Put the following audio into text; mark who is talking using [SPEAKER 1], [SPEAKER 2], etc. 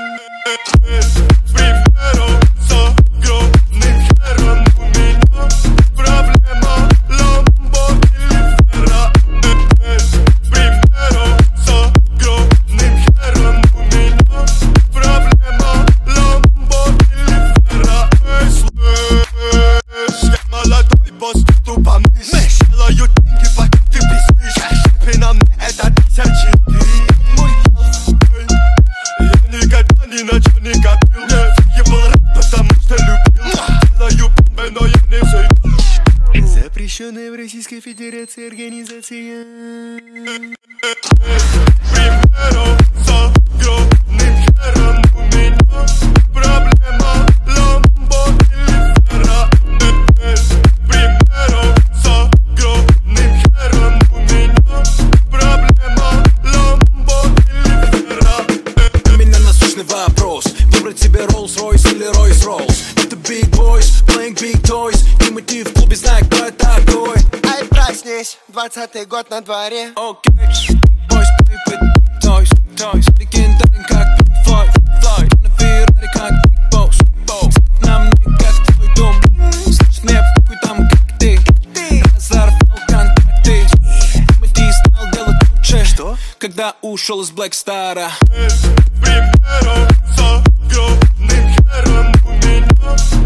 [SPEAKER 1] Примеру с огромным хером у меня проблема Ламбо или Феррари. Примеру с огромным хером у меня проблема Ламбо или Феррари. Я молодой босс, тупо мышь. Делаю деньги, пока ты пиздишь. Шипи на мне, это 1000 дней. Я никогда ни на чё не копил. Я был рад, потому что любил. Делаю бомбы, но я не взойду. Запрещенная в Российской Федерации организация. Примеру с огромным хером у меня проблема Ламбо или Феррари. Примеру с огромным хером у меня проблема Ламбо или Феррари.
[SPEAKER 2] У меня насущный вопрос: выбрать себе Rolls-Royce или Royce-Rolls? Это Big Boys, playing big toys. И мотив в клубе, знай, кто я такой.
[SPEAKER 3] Ай, проснись, 20-й год на дворе.
[SPEAKER 2] Окей, Big Boys, play with big toys, toys. Легендарен, как Pink Floyd, Floyd. На Феррари, как Big Boss, Boss. На мне, как твой дом. Слышь, мне похуй там, как ты. Разорвал контакты. Тимати стал делать лучше.
[SPEAKER 3] Что?
[SPEAKER 2] Когда ушел из Black Star'а.
[SPEAKER 1] Примеру с огромным хером у меня